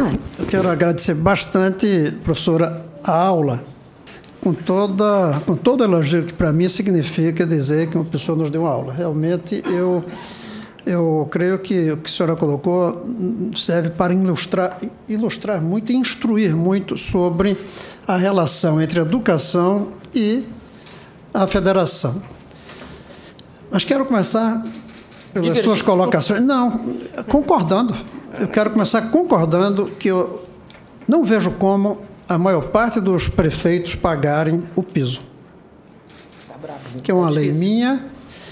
Eu quero agradecer bastante, professora, a aula, com todo elogio, que para mim significa dizer que uma pessoa nos deu uma aula. Realmente, eu creio que o que a senhora colocou serve para ilustrar muito e instruir muito sobre a relação entre a educação e a federação. Mas quero começar pelas suas colocações. Não, concordando. Eu quero começar concordando que eu não vejo como a maior parte dos prefeitos pagarem o piso. Que é uma lei minha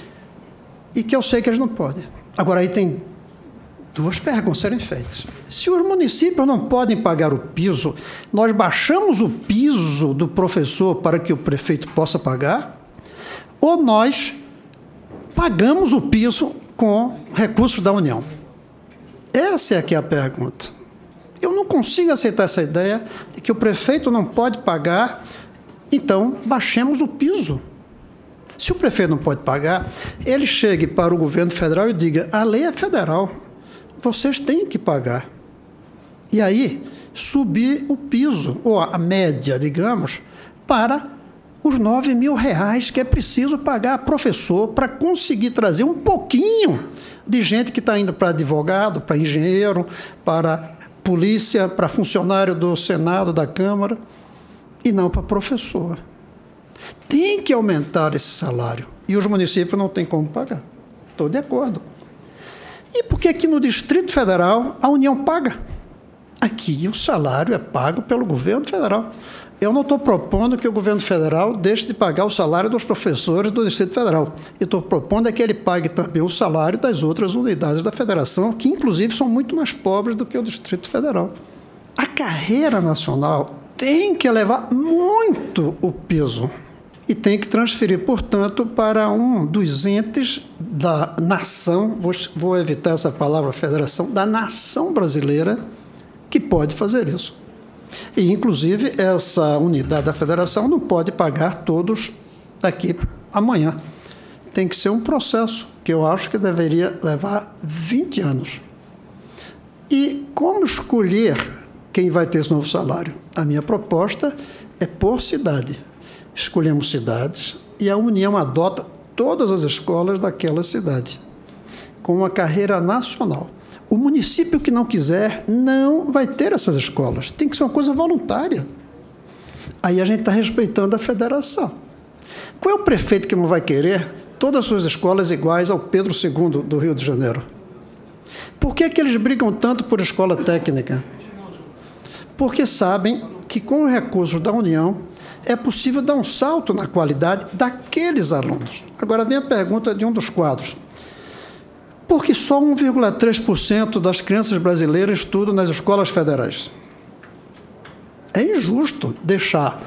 e que eu sei que eles não podem. Agora, aí tem duas perguntas a serem feitas. Se os municípios não podem pagar o piso, nós baixamos o piso do professor para que o prefeito possa pagar? Ou nós pagamos o piso com recursos da União? Essa é aqui a pergunta. Eu não consigo aceitar essa ideia de que o prefeito não pode pagar, então baixemos o piso. Se o prefeito não pode pagar, ele chegue para o governo federal e diga: a lei é federal, vocês têm que pagar. E aí, subir o piso, ou a média, digamos, para os R$9.000 que é preciso pagar a professor para conseguir trazer um pouquinho de gente que está indo para advogado, para engenheiro, para polícia, para funcionário do Senado, da Câmara, e não para professor. Tem que aumentar esse salário. E os municípios não têm como pagar. Estou de acordo. E por que aqui no Distrito Federal a União paga? Aqui o salário é pago pelo governo federal. Eu não estou propondo que o governo federal deixe de pagar o salário dos professores do Distrito Federal. Eu estou propondo é que ele pague também o salário das outras unidades da federação, que inclusive são muito mais pobres do que o Distrito Federal. A carreira nacional tem que elevar muito o peso e tem que transferir, portanto, para um dos entes da nação, vou evitar essa palavra federação, da nação brasileira, que pode fazer isso. E, inclusive, essa unidade da federação não pode pagar todos daqui amanhã. Tem que ser um processo que eu acho que deveria levar 20 anos. E como escolher quem vai ter esse novo salário? A minha proposta é por cidade. Escolhemos cidades e a União adota todas as escolas daquela cidade, com uma carreira nacional. O município que não quiser não vai ter essas escolas. Tem que ser uma coisa voluntária. Aí a gente está respeitando a federação. Qual é o prefeito que não vai querer todas as suas escolas iguais ao Pedro II do Rio de Janeiro? Por que eles brigam tanto por escola técnica? Porque sabem que com os recursos da União é possível dar um salto na qualidade daqueles alunos. Agora vem a pergunta de um dos quadros. Por que só 1,3% das crianças brasileiras estudam nas escolas federais? É injusto deixar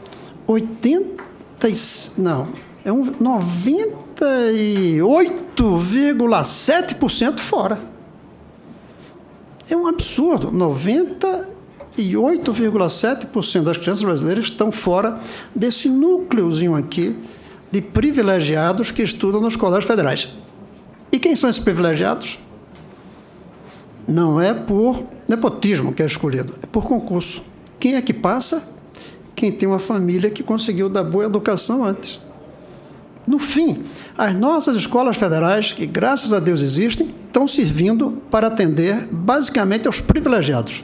98,7% fora. É um absurdo. 98,7% das crianças brasileiras estão fora desse núcleozinho aqui de privilegiados que estudam nos colégios federais. E quem são esses privilegiados? Não é por nepotismo que é escolhido, é por concurso. Quem é que passa? Quem tem uma família que conseguiu dar boa educação antes. No fim, as nossas escolas federais, que graças a Deus existem, estão servindo para atender basicamente aos privilegiados.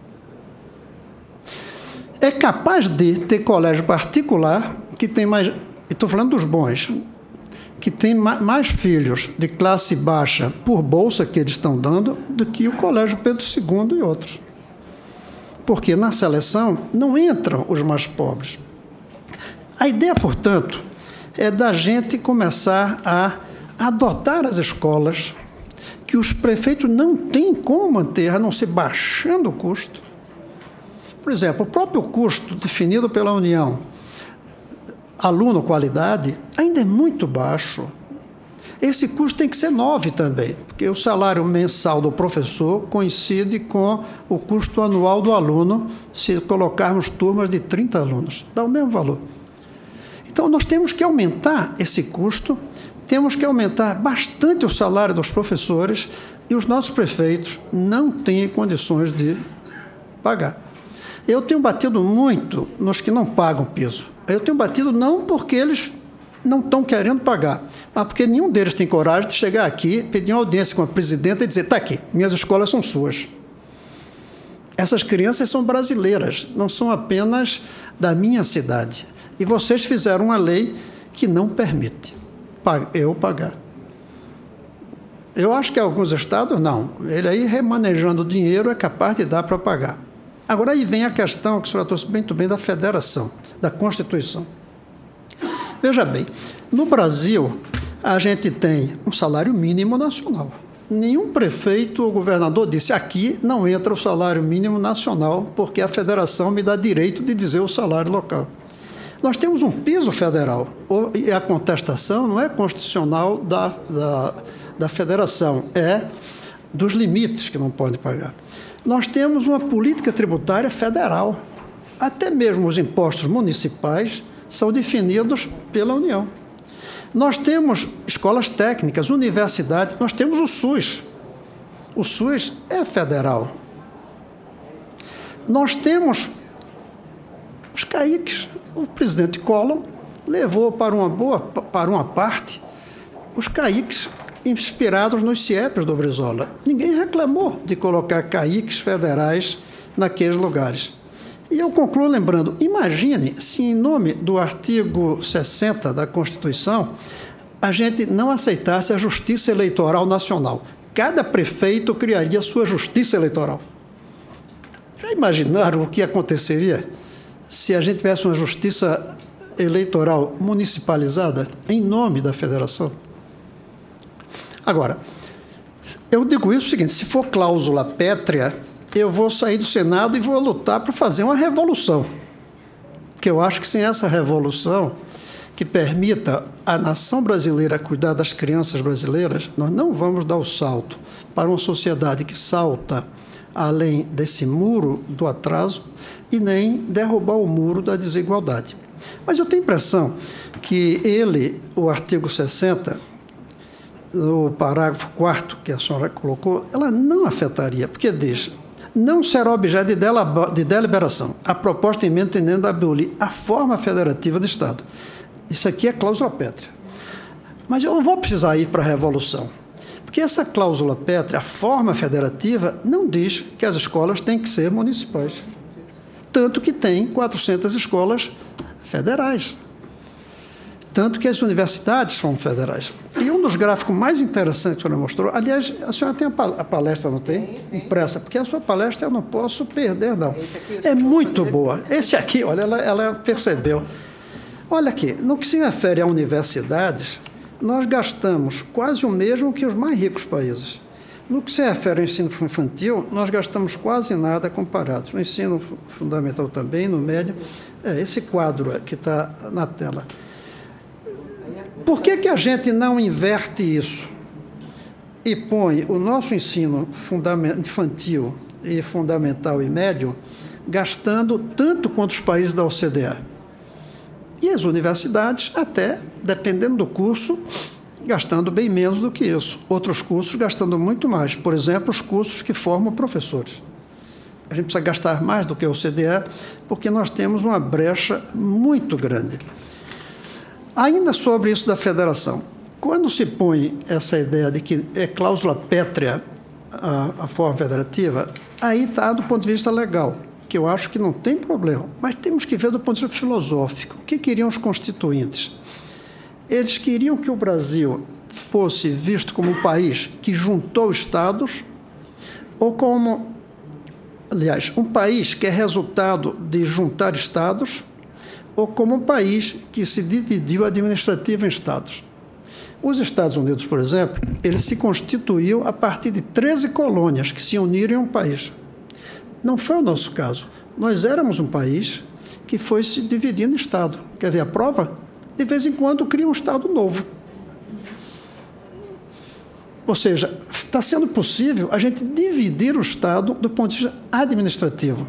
É capaz de ter colégio particular que tem mais, estou falando dos bons, que tem mais filhos de classe baixa por bolsa que eles estão dando do que o Colégio Pedro II e outros. Porque na seleção não entram os mais pobres. A ideia, portanto, é da gente começar a adotar as escolas que os prefeitos não têm como manter, a não ser baixando o custo. Por exemplo, o próprio custo definido pela União, aluno qualidade, ainda é muito baixo. Esse custo tem que ser 9 também, porque o salário mensal do professor coincide com o custo anual do aluno, se colocarmos turmas de 30 alunos, dá o mesmo valor. Então, nós temos que aumentar esse custo, temos que aumentar bastante o salário dos professores, e os nossos prefeitos não têm condições de pagar. Eu tenho batido muito nos que não pagam piso. Eu tenho batido não porque eles não estão querendo pagar, mas porque nenhum deles tem coragem de chegar aqui, pedir uma audiência com a presidenta e dizer: está aqui, minhas escolas são suas. Essas crianças são brasileiras, não são apenas da minha cidade. E vocês fizeram uma lei que não permite eu pagar. Eu acho que alguns estados, não. Ele aí, remanejando o dinheiro, é capaz de dar para pagar. Agora, aí vem a questão, que o senhor trouxe muito bem, da federação, da Constituição. Veja bem, no Brasil, a gente tem um salário mínimo nacional. Nenhum prefeito ou governador disse: aqui não entra o salário mínimo nacional, porque a federação me dá direito de dizer o salário local. Nós temos um piso federal, e a contestação não é constitucional da federação, é dos limites que não pode pagar. Nós temos uma política tributária federal. Até mesmo os impostos municipais são definidos pela União. Nós temos escolas técnicas, universidades, nós temos o SUS. O SUS é federal. Nós temos os CAICs. O presidente Collor levou para uma parte os CAICs inspirados nos CIEPs do Brizola. Ninguém reclamou de colocar CAICs federais naqueles lugares. E eu concluo lembrando, imagine se em nome do artigo 60 da Constituição a gente não aceitasse a Justiça Eleitoral Nacional. Cada prefeito criaria sua Justiça Eleitoral. Já imaginaram o que aconteceria se a gente tivesse uma Justiça Eleitoral municipalizada em nome da federação? Agora, eu digo isso o seguinte: se for cláusula pétrea, eu vou sair do Senado e vou lutar para fazer uma revolução. Porque eu acho que sem essa revolução que permita a nação brasileira cuidar das crianças brasileiras, nós não vamos dar o salto para uma sociedade que salta além desse muro do atraso e nem derrubar o muro da desigualdade. Mas eu tenho a impressão que o artigo 60, no parágrafo 4º que a senhora colocou, ela não afetaria, porque diz: não será objeto de deliberação a proposta emenda tendendo a abolir a forma federativa do Estado. Isso aqui é cláusula pétrea. Mas eu não vou precisar ir para a revolução, porque essa cláusula pétrea, a forma federativa, não diz que as escolas têm que ser municipais. Tanto que tem 400 escolas federais. Tanto que as universidades são federais. E um dos gráficos mais interessantes que a senhora mostrou, aliás, a senhora tem a palestra, não tem? Impressa, porque a sua palestra eu não posso perder, não. É muito boa. Esse aqui, olha, ela percebeu. Olha aqui, no que se refere a universidades, nós gastamos quase o mesmo que os mais ricos países. No que se refere ao ensino infantil, nós gastamos quase nada comparados. No ensino fundamental também, no médio. Esse quadro que está na tela. Por que a gente não inverte isso e põe o nosso ensino infantil e fundamental e médio gastando tanto quanto os países da OCDE? E as universidades, até, dependendo do curso, gastando bem menos do que isso. Outros cursos gastando muito mais. Por exemplo, os cursos que formam professores. A gente precisa gastar mais do que a OCDE, porque nós temos uma brecha muito grande. Ainda sobre isso da federação, quando se põe essa ideia de que é cláusula pétrea a forma federativa, aí está do ponto de vista legal, que eu acho que não tem problema, mas temos que ver do ponto de vista filosófico. O que queriam os constituintes? Eles queriam que o Brasil fosse visto como um país que juntou estados, ou como, aliás, um país que é resultado de juntar estados, ou como um país que se dividiu administrativo em estados. Os Estados Unidos, por exemplo, ele se constituiu a partir de 13 colônias que se uniram em um país. Não foi o nosso caso. Nós éramos um país que foi se dividindo em estado. Quer ver a prova? De vez em quando cria um estado novo. Ou seja, está sendo possível a gente dividir o estado do ponto de vista administrativo.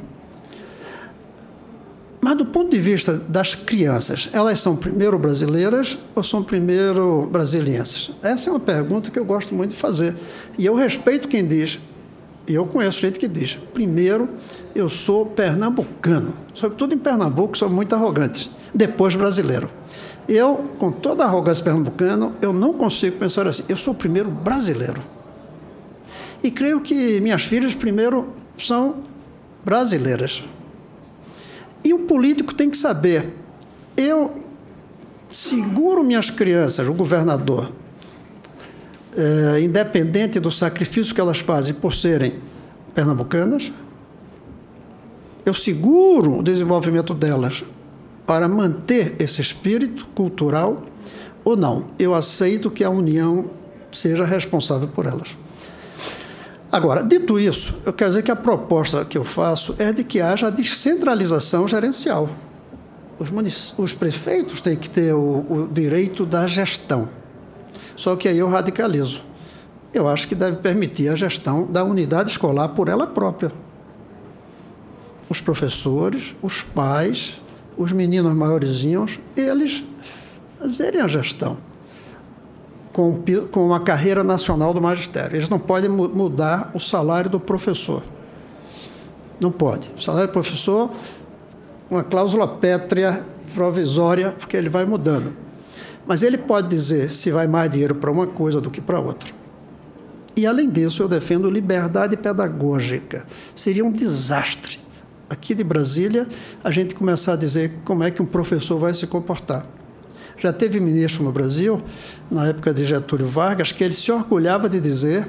Mas do ponto de vista das crianças, elas são primeiro brasileiras ou são primeiro brasilienses? Essa é uma pergunta que eu gosto muito de fazer. E eu respeito quem diz: Eu conheço gente que diz, primeiro, eu sou pernambucano. Sobretudo em Pernambuco, sou muito arrogante. Depois, brasileiro. Eu, com toda a arrogância pernambucana, eu não consigo pensar assim. Eu sou o primeiro brasileiro. E creio que minhas filhas, primeiro, são brasileiras. E o político tem que saber, eu seguro minhas crianças, o governador, independente do sacrifício que elas fazem por serem pernambucanas, eu seguro o desenvolvimento delas para manter esse espírito cultural ou não. Eu aceito que a União seja responsável por elas. Agora, dito isso, eu quero dizer que a proposta que eu faço é de que haja a descentralização gerencial. Os prefeitos têm que ter o direito da gestão. Só que aí eu radicalizo. Eu acho que deve permitir a gestão da unidade escolar por ela própria. Os professores, os pais, os meninos maiorzinhos, eles fazerem a gestão com a carreira nacional do magistério. Eles não podem mudar o salário do professor. Não pode. O salário do professor, uma cláusula pétrea, provisória, porque ele vai mudando. Mas ele pode dizer se vai mais dinheiro para uma coisa do que para outra. E, além disso, eu defendo liberdade pedagógica. Seria um desastre. Aqui de Brasília, a gente começar a dizer como é que um professor vai se comportar. Já teve ministro no Brasil, na época de Getúlio Vargas, que ele se orgulhava de dizer,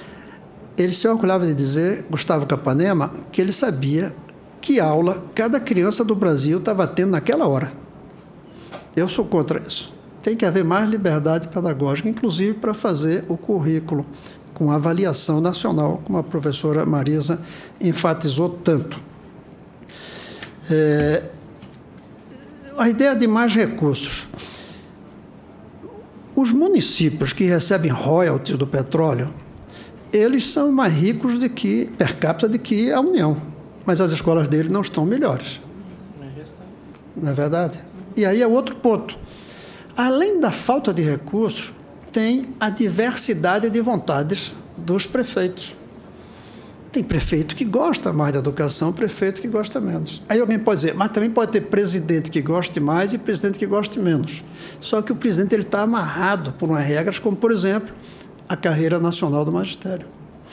Gustavo Capanema, que ele sabia que aula cada criança do Brasil estava tendo naquela hora. Eu sou contra isso. Tem que haver mais liberdade pedagógica, inclusive para fazer o currículo com avaliação nacional, como a professora Marisa enfatizou tanto. A ideia de mais recursos. Os municípios que recebem royalties do petróleo, eles são mais ricos per capita do que a União, mas as escolas deles não estão melhores. Não é verdade? E aí é outro ponto. Além da falta de recursos, tem a diversidade de vontades dos prefeitos. Tem prefeito que gosta mais da educação, prefeito que gosta menos. Aí alguém pode dizer, mas também pode ter presidente que goste mais e presidente que goste menos. Só que o presidente está amarrado por umas regras, como, por exemplo, a carreira nacional do magistério.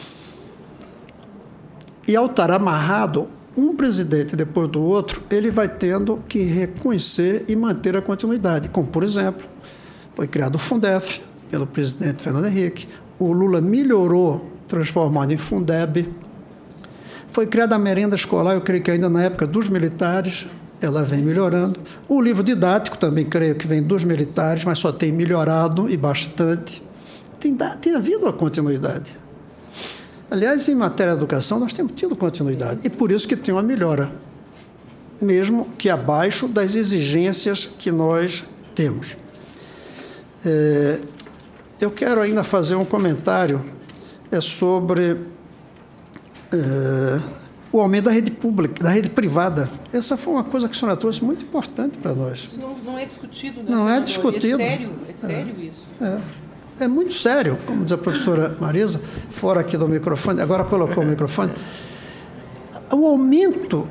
E ao estar amarrado, um presidente depois do outro, ele vai tendo que reconhecer e manter a continuidade. Como, por exemplo, foi criado o Fundef pelo presidente Fernando Henrique, o Lula melhorou, transformando em Fundeb. Foi criada a merenda escolar, eu creio que ainda na época dos militares, ela vem melhorando. O livro didático também creio que vem dos militares, mas só tem melhorado e bastante. Tem havido uma continuidade. Aliás, em matéria de educação, nós temos tido continuidade. E por isso que tem uma melhora, mesmo que abaixo das exigências que nós temos. Eu quero ainda fazer um comentário sobre o aumento da rede pública, da rede privada. Essa foi uma coisa que a senhora trouxe muito importante para nós. Isso não é discutido. Não é discutido. É sério isso. É muito sério, como diz a professora Marisa, fora aqui do microfone, agora colocou o microfone. O aumento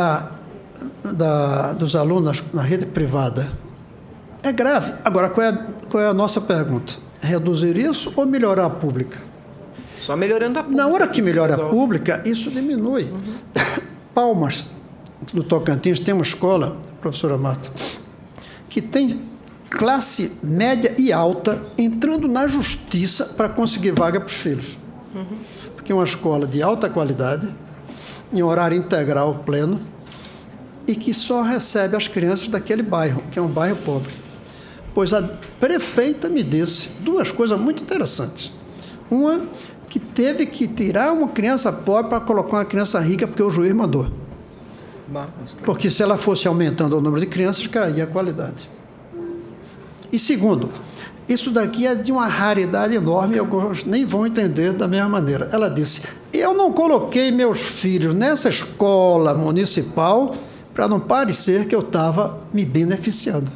dos alunos na rede privada é grave. Agora, qual é a nossa pergunta? Reduzir isso ou melhorar a pública? Só melhorando a pública. Na hora que melhora a pública, isso diminui. Palmas, do Tocantins, tem uma escola, professora Marta, que tem classe média e alta entrando na justiça para conseguir vaga para os filhos. Porque é uma escola de alta qualidade, em horário integral pleno, e que só recebe as crianças daquele bairro, que é um bairro pobre. Pois a prefeita me disse duas coisas muito interessantes. Uma, que teve que tirar uma criança pobre para colocar uma criança rica, porque o juiz mandou. Porque se ela fosse aumentando o número de crianças, cairia a qualidade. E segundo, isso daqui é de uma raridade enorme, alguns nem vão entender da mesma maneira. Ela disse, eu não coloquei meus filhos nessa escola municipal para não parecer que eu estava me beneficiando.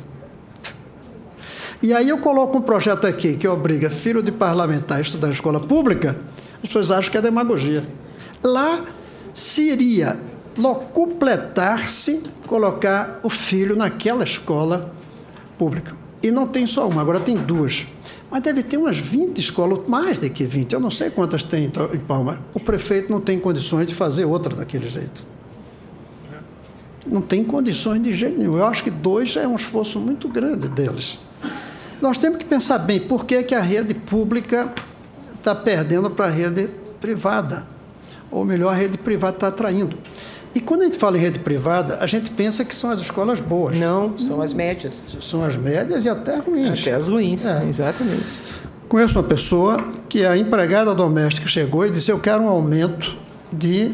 E aí eu coloco um projeto aqui que obriga filho de parlamentar a estudar em escola pública, as pessoas acham que é demagogia. Lá seria locupletar-se colocar o filho naquela escola pública. E não tem só uma, agora tem duas. Mas deve ter umas 20 escolas, mais do que 20. Eu não sei quantas tem em Palma. O prefeito não tem condições de fazer outra daquele jeito. Não tem condições de jeito nenhum. Eu acho que 2 já é um esforço muito grande deles. Nós temos que pensar bem por que a rede pública está perdendo para a rede privada. Ou melhor, a rede privada está atraindo. E quando a gente fala em rede privada, a gente pensa que são as escolas boas. Não, são as médias. São as médias e até ruins. Até as ruins, exatamente. Conheço uma pessoa que a empregada doméstica chegou e disse: eu quero um aumento de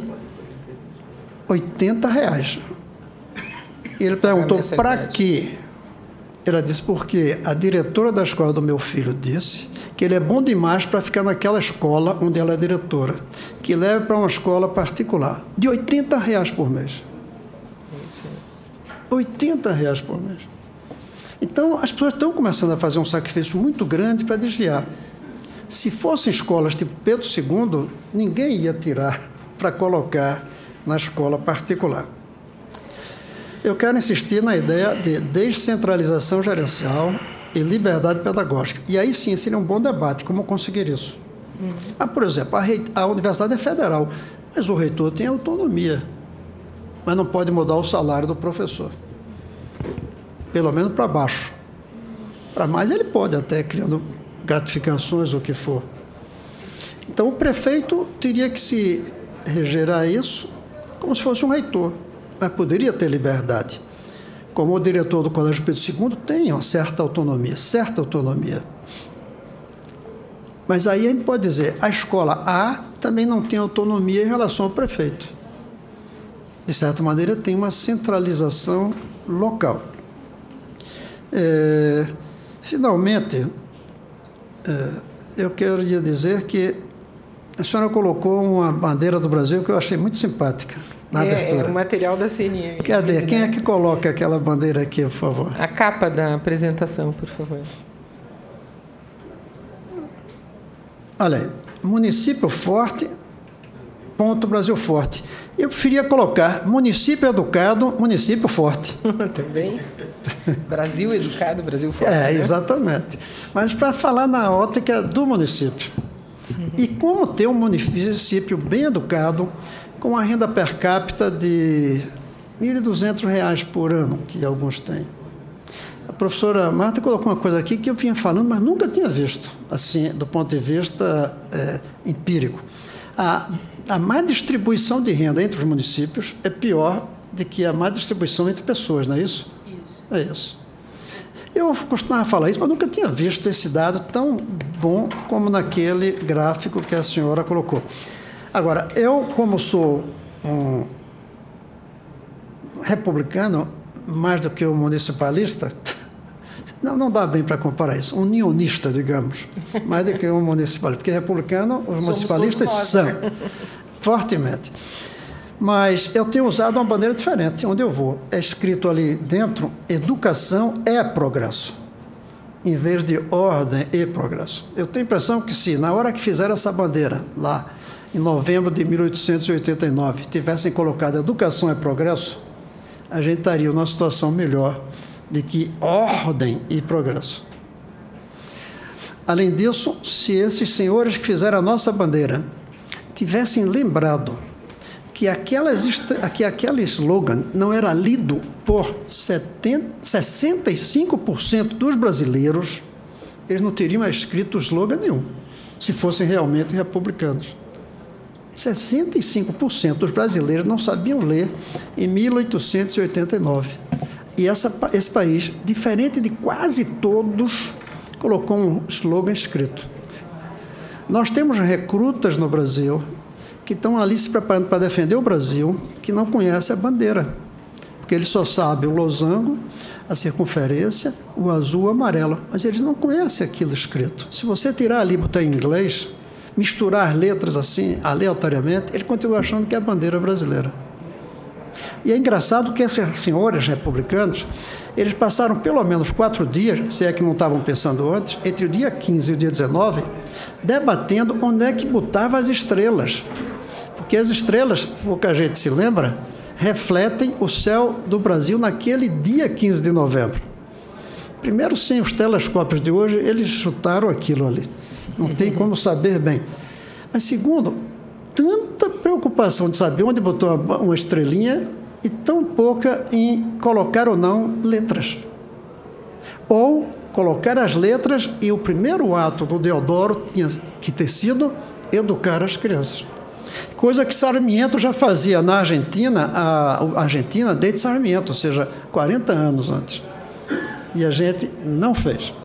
R$80. Ele perguntou para quê? Ela disse: porque a diretora da escola do meu filho disse que ele é bom demais para ficar naquela escola onde ela é diretora, que leve para uma escola particular, de R$80 por mês. R$80 por mês. Então, as pessoas estão começando a fazer um sacrifício muito grande para desviar. Se fossem escolas tipo Pedro II, ninguém ia tirar para colocar na escola particular. Eu quero insistir na ideia de descentralização gerencial e liberdade pedagógica. E aí sim seria um bom debate, como conseguir isso. Por exemplo, a universidade é federal, mas o reitor tem autonomia, mas não pode mudar o salário do professor. Pelo menos para baixo. Para mais ele pode, até criando gratificações, o que for. Então o prefeito teria que se reger a isso como se fosse um reitor, mas poderia ter liberdade. Como o diretor do Colégio Pedro II tem uma certa autonomia. Mas aí a gente pode dizer, a escola A também não tem autonomia em relação ao prefeito. De certa maneira, tem uma centralização local. Finalmente, eu queria dizer que a senhora colocou uma bandeira do Brasil que eu achei muito simpática. Na abertura. É o material da CNE. Cadê? Quem é que coloca aquela bandeira aqui, por favor? A capa da apresentação, por favor. Olha aí, município forte, ponto Brasil forte. Eu preferia colocar município educado, município forte. Também. Brasil educado, Brasil forte. Né? Exatamente. Mas para falar na ótica do município. E como ter um município bem educado, com a renda per capita de R$1.200 por ano, que alguns têm. A professora Marta colocou uma coisa aqui que eu vinha falando, mas nunca tinha visto, assim, do ponto de vista empírico. A má distribuição de renda entre os municípios é pior do que a má distribuição entre pessoas, não é isso? Isso. É isso. Eu costumava falar isso, mas nunca tinha visto esse dado tão bom como naquele gráfico que a senhora colocou. Agora, eu, como sou um republicano, mais do que um municipalista, não dá bem para comparar isso, um unionista, digamos, mais do que um municipalista, porque republicano, os municipalistas são, fortemente. Mas eu tenho usado uma bandeira diferente, onde eu vou. É escrito ali dentro, educação é progresso, em vez de ordem e progresso. Eu tenho a impressão que se, na hora que fizeram essa bandeira, lá em novembro de 1889, tivessem colocado educação é progresso, a gente estaria numa situação melhor de que ordem e progresso. Além disso, se esses senhores que fizeram a nossa bandeira tivessem lembrado que aquele slogan não era lido por 65% dos brasileiros, eles não teriam escrito slogan nenhum, se fossem realmente republicanos. 65% dos brasileiros não sabiam ler em 1889. E esse país, diferente de quase todos, colocou um slogan escrito. Nós temos recrutas no Brasil que estão ali se preparando para defender o Brasil, que não conhecem a bandeira, porque eles só sabem o losango, a circunferência, o azul, o amarelo, mas eles não conhecem aquilo escrito. Se você tirar ali e botar em inglês, misturar letras assim, aleatoriamente, ele continua achando que é a bandeira brasileira. E é engraçado que esses senhores republicanos, eles passaram pelo menos 4 dias, se é que não estavam pensando antes, entre o dia 15 e o dia 19, debatendo onde é que botava as estrelas. Porque Porque as estrelas, pouca gente se lembra, refletem o céu do Brasil naquele dia 15 de novembro. Primeiro, sim, os telescópios de hoje, eles chutaram aquilo ali. Não tem como saber bem. Mas segundo, tanta preocupação de saber onde botou uma estrelinha e tão pouca em colocar ou não letras. Ou colocar as letras, e o primeiro ato do Deodoro tinha que ter sido educar as crianças. Coisa que Sarmiento já fazia na Argentina, a Argentina desde Sarmiento, ou seja, 40 anos antes. E a gente não fez.